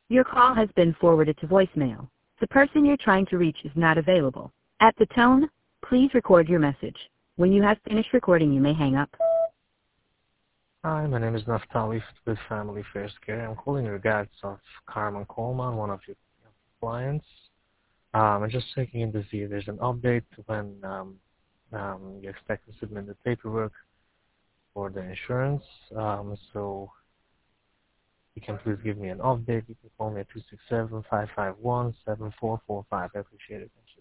Your call has been forwarded to voicemail. The person you're trying to reach is not available. At the tone, please record your message. When you have finished recording, you may hang up. Hi, my name is Naftali with Family Affairs Care. I'm calling in regards of Carmen Coleman, one of your clients. I'm just checking in to see if there's an update when you expect to submit the paperwork for the insurance. So you can please give me an update. You can call me at 267-551-7445. I appreciate it. Thank you.